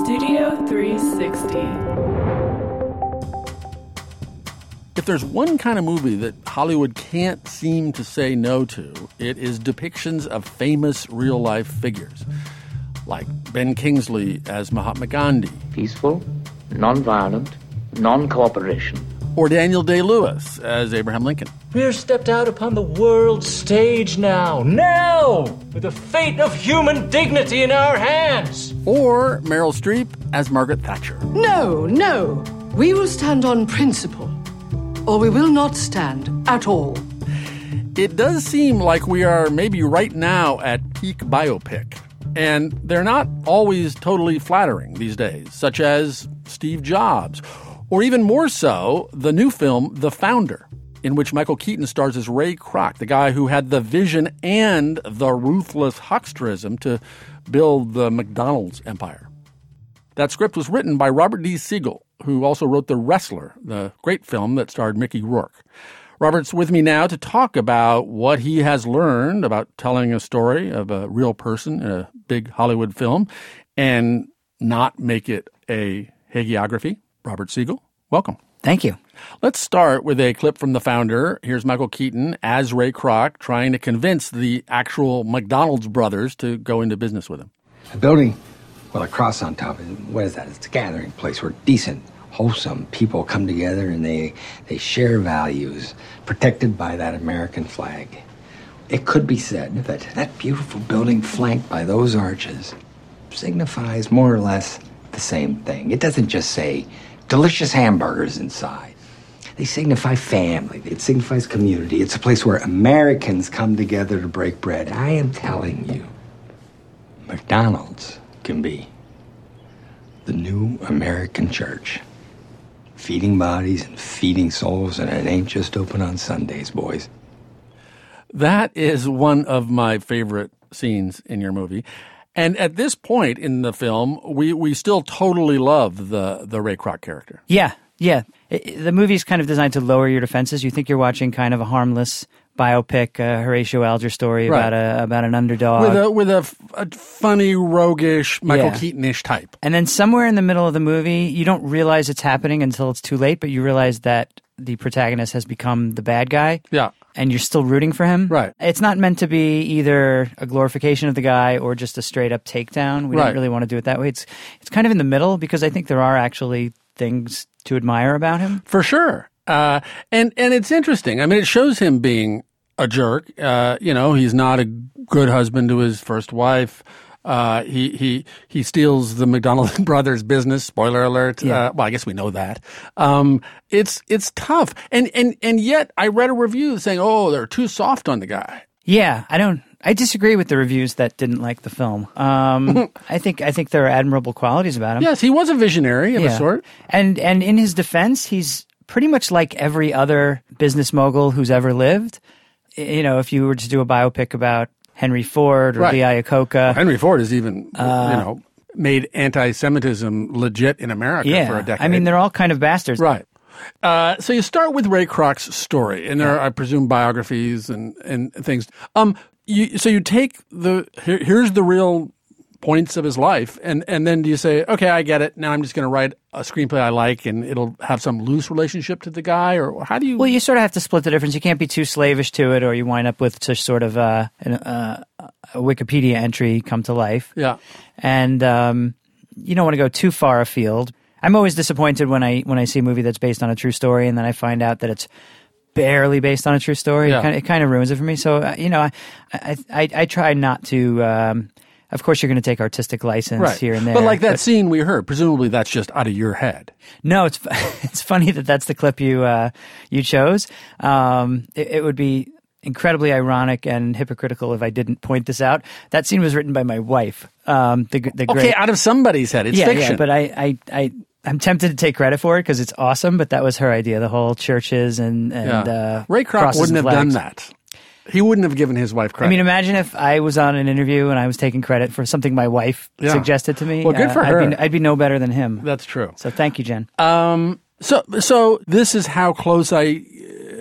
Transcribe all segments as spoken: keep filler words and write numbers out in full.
Studio three sixty. If there's one kind of movie that Hollywood can't seem to say no to, it is depictions of famous real-life figures, like Ben Kingsley as Mahatma Gandhi. Peaceful, non-violent, non-cooperation. Or Daniel Day-Lewis as Abraham Lincoln. We are stepped out upon the world stage now, now, with the fate of human dignity in our hands. Or Meryl Streep as Margaret Thatcher. No, no. We will stand on principle, or we will not stand at all. It does seem like we are maybe right now at peak biopic. And they're not always totally flattering these days, such as Steve Jobs. Or even more so, the new film, The Founder, in which Michael Keaton stars as Ray Kroc, the guy who had the vision and the ruthless hucksterism to build the McDonald's empire. That script was written by Robert D. Siegel, who also wrote The Wrestler, the great film that starred Mickey Rourke. Robert's with me now to talk about what he has learned about telling a story of a real person in a big Hollywood film and not make it a hagiography. Robert Siegel, welcome. Thank you. Let's start with a clip from The Founder. Here's Michael Keaton as Ray Kroc trying to convince the actual McDonald's brothers to go into business with him. A building with a cross on top, what is that? It's a gathering place where decent, wholesome people come together and they, they share values protected by that American flag. It could be said that that beautiful building flanked by those arches signifies more or less the same thing. It doesn't just say delicious hamburgers inside. They signify family. It signifies community. It's a place where Americans come together to break bread. I am telling you, McDonald's can be the new American church. Feeding bodies and feeding souls, and it ain't just open on Sundays, boys. That is one of my favorite scenes in your movie. And at this point in the film, we, we still totally love the, the Ray Kroc character. Yeah, yeah. It, it, the movie's kind of designed to lower your defenses. You think you're watching kind of a harmless biopic, a Horatio Alger story Right. about a about an underdog. With a with a, a funny, roguish, Michael Yeah. Keaton-ish type. And then somewhere in the middle of the movie, you don't realize it's happening until it's too late, but you realize that the protagonist has become the bad guy. Yeah. And you're still rooting for him. Right. It's not meant to be either a glorification of the guy or just a straight up takedown. We Right. don't really want to do it that way. It's it's kind of in the middle because I think there are actually things to admire about him. For sure. Uh, and, and it's interesting. I mean, it shows him being a jerk. Uh, you know, he's not a good husband to his first wife. Uh, he, he, he steals the McDonald brothers business. Spoiler alert. Yeah. Uh, well, I guess we know that. Um, it's, it's tough. And, and, and yet I read a review saying, oh, they're too soft on the guy. Yeah, I don't. I disagree with the reviews that didn't like the film. Um, I think I think there are admirable qualities about him. Yes, he was a visionary of Yeah. a sort. And and in his defense, he's pretty much like every other business mogul who's ever lived. You know, if you were to do a biopic about Henry Ford or Right. Lee Iacocca. Henry Ford has even, uh, you know, made anti-Semitism legit in America yeah, for a decade. I mean, they're all kind of bastards. Right. Uh, so you start with Ray Kroc's story, and there are, I presume, biographies and, and things. Um, you, so you take the here, here's the real points of his life, and, and then do you say, okay, I get it. Now I'm just going to write a screenplay I like, and it'll have some loose relationship to the guy, or how do you? Well, you sort of have to split the difference. You can't be too slavish to it, or you wind up with just sort of a, a, a Wikipedia entry come to life. Yeah, and um, you don't want to go too far afield. I'm always disappointed when I when I see a movie that's based on a true story, and then I find out that it's barely based on a true story. Yeah. It kind of, it kind of ruins it for me. So uh, you know, I I, I I try not to. Um, of course, you're going to take artistic license right. here and there. But like that but, scene we heard, presumably that's just out of your head. No, it's it's funny that that's the clip you uh, you chose. Um, it, it would be incredibly ironic and hypocritical if I didn't point this out. That scene was written by my wife. Um, the the Okay, great, out of somebody's head. It's yeah, fiction. Yeah, but I I. I I'm tempted to take credit for it because it's awesome, but that was her idea, the whole churches and, and yeah. uh, Ray Kroc wouldn't have done that. He wouldn't have given his wife credit. I mean, imagine if I was on an interview and I was taking credit for something my wife yeah. suggested to me. Well, good for uh, her. I'd be, I'd be no better than him. That's true. So thank you, Jen. Um, so, so this is how close I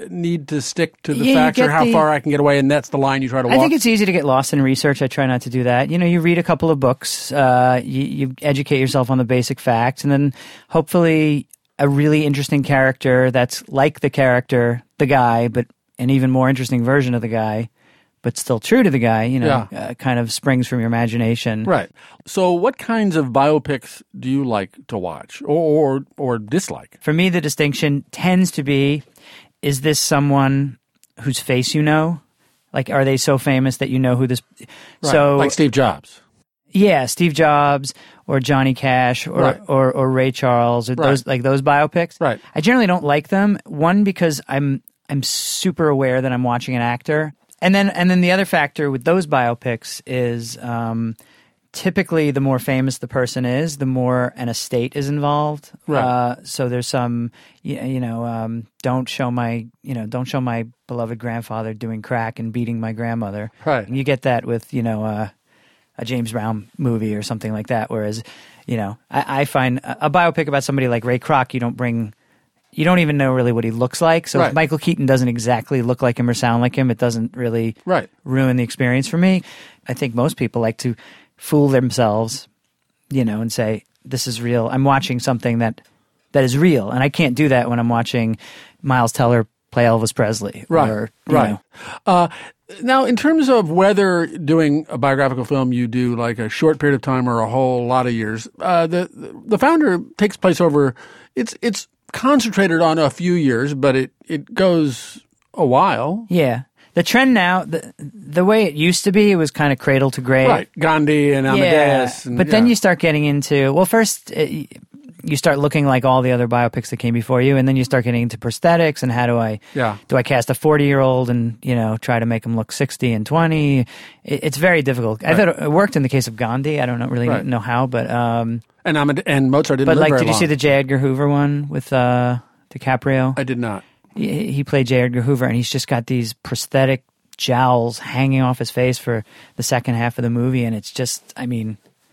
need to stick to the Yeah, you facts or get how the- far I can get away, and that's the line you try to walk? I think it's easy to get lost in research. I try not to do that. You know, you read a couple of books, uh, you, you educate yourself on the basic facts, and then hopefully a really interesting character that's like the character, the guy, but an even more interesting version of the guy, but still true to the guy, you know, Yeah. uh, kind of springs from your imagination. Right. So what kinds of biopics do you like to watch or, or, or dislike? For me, the distinction tends to be, is this someone whose face you know? Like, are they so famous that you know who this... Right. So, like Steve Jobs. yeah, Steve Jobs or Johnny Cash or, Right. or, or Ray Charles or Right. those like those biopics. Right. I generally don't like them. One, because I'm I'm super aware that I'm watching an actor. And then and then the other factor with those biopics is um, typically the more famous the person is, the more an estate is involved. Right. Uh, so there's some, you, you know, um, don't show my, you know, don't show my beloved grandfather doing crack and beating my grandmother. Right. And you get that with, you know, uh, a James Brown movie or something like that. Whereas, you know, I, I find a, a biopic about somebody like Ray Kroc, you don't bring. You don't even know really what he looks like. So Right. if Michael Keaton doesn't exactly look like him or sound like him, it doesn't really Right. ruin the experience for me. I think most people like to fool themselves, you know, and say, this is real. I'm watching something that that is real. And I can't do that when I'm watching Miles Teller play Elvis Presley. Right. Or, you right. know. Uh, now, in terms of whether doing a biographical film, you do like a short period of time or a whole lot of years, uh, the the Founder takes place over, it's it's concentrated on a few years, but it, it goes a while. Yeah. The trend now, the, the way it used to be, it was kind of cradle to grave. Right. Gandhi and Amadeus. Yeah, And, but then yeah. you start getting into, well, first it, you start looking like all the other biopics that came before you, and then you start getting into prosthetics and how do I Yeah. do I cast a forty-year-old and, you know, try to make him look sixty and twenty? It, it's very difficult. I thought it worked in the case of Gandhi. I don't know, really Right. know how, but um, And, Amade- and Mozart didn't but live like, very did you long. see the J. Edgar Hoover one with uh, DiCaprio? I did not. he, he played J. Edgar Hoover, and he's just got these prosthetic jowls hanging off his face for the second half of the movie, and it's just, I mean,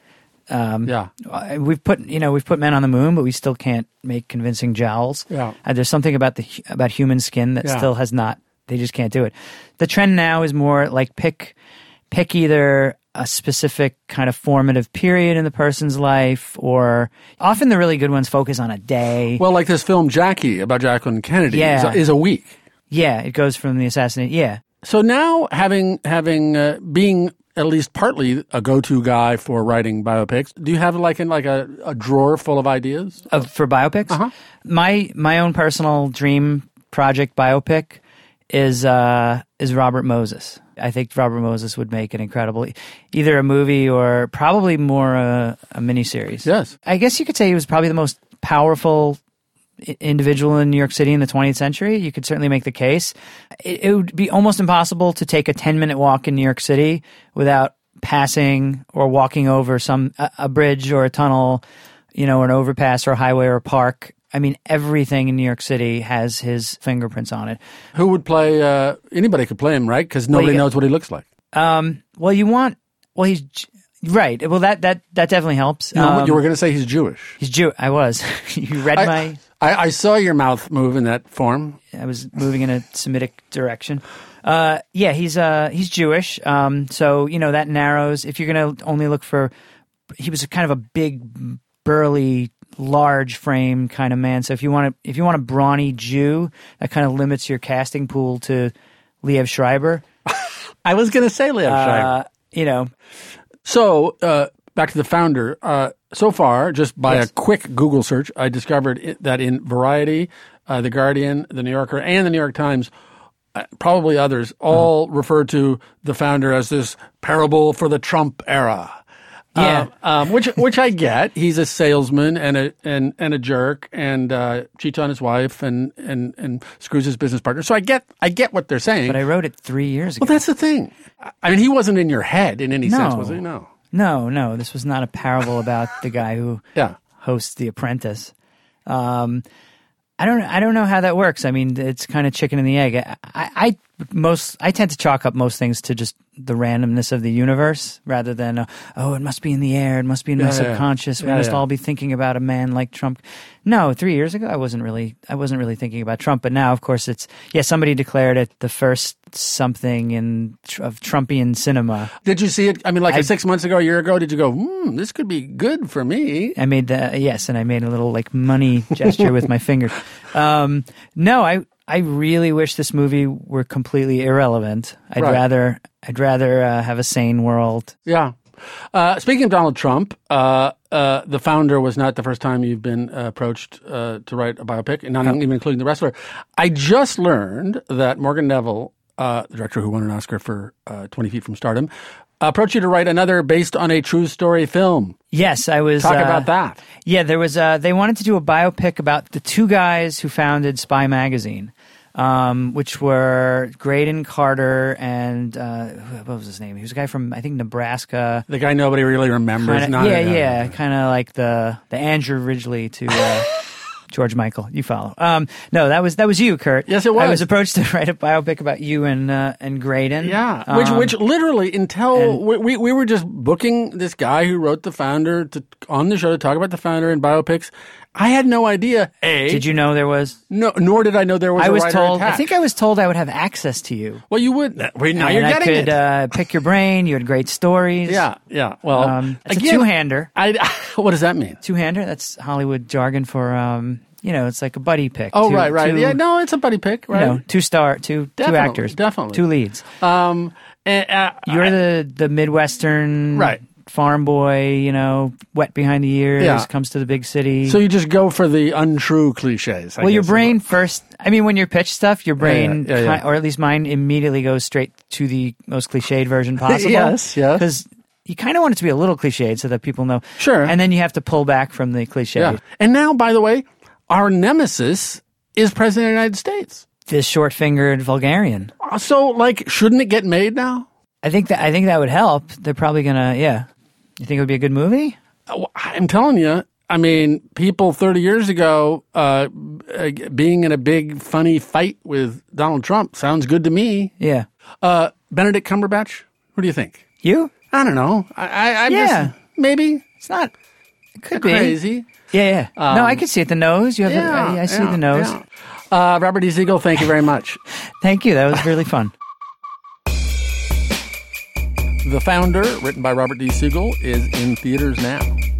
um, Yeah. uh, we've put you know we've put men on the moon, but we still can't make convincing jowls. Yeah. Uh, there's something about the hu- about human skin that Yeah. still has not. They just can't do it. The trend now is more like pick pick either a specific kind of formative period in the person's life, or often the really good ones focus on a day. Well, like this film Jackie about Jacqueline Kennedy Yeah. is, a, is a week. Yeah, it goes from the assassinate. Yeah. So now, having having uh, being at least partly a go-to guy for writing biopics, do you have like in like a, a drawer full of ideas? Of, for biopics? Uh-huh. My my own personal dream project biopic is uh, is Robert Moses. I think Robert Moses would make an incredible, either a movie or probably more uh, a miniseries. Yes. I guess you could say he was probably the most powerful i- individual in New York City in the twentieth century. You could certainly make the case. It, it would be almost impossible to take a ten-minute walk in New York City without passing or walking over some a, a bridge or a tunnel, you know, an overpass or a highway or a park. I mean, everything in New York City has his fingerprints on it. Who would play? Uh, anybody could play him, right? Because nobody you- knows what he looks like. Um, well, you want, well, he's J- right. Well, that that that definitely helps. No, Um, you were going to say he's Jewish. he's Jew. I was. You read I, my. I, I saw your mouth move in that form. I was moving in a Semitic direction. Uh, yeah, he's uh, he's Jewish. Um, so you know that narrows. If you're going to only look for, he was a kind of a big, burly, large frame kind of man. So if you want to, if you want a brawny Jew, that kind of limits your casting pool to Liev Schreiber. I was going to say Liev Schreiber. Uh, you know, So, uh, back to the Founder. Uh, so far, just by Yes. a quick Google search, I discovered it, that in Variety, uh, The Guardian, The New Yorker, and The New York Times, uh, probably others, all refer to the Founder as this parable for the Trump era. Yeah. Uh, um, which which I get. He's a salesman and a and, and a jerk and uh, cheats on his wife and, and, and screws his business partner. So I get I get what they're saying. but I wrote it three years ago. Well, that's the thing. I mean, he wasn't in your head in any sense, No. was he? No. No, no, this was not a parable about the guy who Yeah. hosts The Apprentice. Um, I don't, I don't know how that works. I mean, it's kind of chicken and the egg. I, I most I tend to chalk up most things to just the randomness of the universe rather than uh, oh, it must be in the air, it must be in my Yeah, yeah, subconscious. yeah. We Yeah, must yeah. all be thinking about a man like Trump. No, three years ago I wasn't really I wasn't really thinking about Trump, but now of course it's yeah. Somebody declared it the first something in of Trumpian cinema. Did you see it? I mean, like I- six months ago, a year ago, did you go, hmm, this could be good for me? I made the yes, and I made a little like money gesture with my fingers. Um, no, I I really wish this movie were completely irrelevant. I'd Right. rather I'd rather uh, have a sane world. Yeah. Uh, speaking of Donald Trump, uh, uh, The Founder was not the first time you've been uh, approached uh, to write a biopic, not even including The Wrestler. I just learned that Morgan Neville, uh, the director who won an Oscar for uh, twenty feet from Stardom, approached you to write another based on a true story film. Yes, I was. Talk uh, about that. Yeah, there was. Uh, they wanted to do a biopic about the two guys who founded Spy Magazine, um, which were Graydon Carter and uh, what was his name? He was a guy from I think Nebraska. The guy nobody really remembers. Kinda, not yeah, a- yeah, kind of like the the Andrew Ridgely to uh, George Michael. You follow? Um, no, that was that was you, Kurt. Yes, it was. I was approached to write a biopic about you and uh, and Graydon. Yeah, which Um, which literally until and- we, we we were just booking this guy who wrote The Founder to on the show to talk about The Founder and biopics. I had no idea. A, Did you know there was? No, nor did I know there was. I a was writer told. I attached. think I was told I would have access to you. Well, you would. Wait, now and you're I getting could it. uh, pick your brain. You had great stories. yeah, yeah. Well, Um, it's again, a two-hander. I, what does that mean? Two-hander. That's Hollywood jargon for um, you know, it's like a buddy pick. Oh, Two- right, right. two- yeah, no, it's a buddy pick, right? You know, two star, two two Definitely, actors, definitely. two leads. Um, and, uh, You're I- the the Midwestern Right. farm boy, you know, wet behind the ears, Yeah. comes to the big city. so you just go for the untrue cliches. I well, your guess. brain first. I mean, when you pitch stuff, your brain, yeah, yeah. ki- or at least mine, immediately goes straight to the most cliched version possible. Yes, yes. Because you kind of want it to be a little cliched so that people know. Sure. And then you have to pull back from the cliche. Yeah. And now, by the way, our nemesis is President of the United States. This short-fingered vulgarian. So, like, shouldn't it get made now? I think that I think that would help. They're probably gonna. Yeah. You think it would be a good movie? Uh, I'm telling you. I mean, people thirty years ago uh, uh, being in a big, funny fight with Donald Trump sounds good to me. Yeah. Uh, Benedict Cumberbatch, what do you think? You? I don't know. I, I, I'm Yeah. just, maybe It's not. It could be. crazy. Yeah, yeah. Um, no, I can see it. The nose. You have. Yeah, the, I, I see yeah, the nose. yeah. Uh, Robert E. Siegel, thank you very much. Thank you. That was really fun. The Founder, written by Robert D. Siegel, is in theaters now.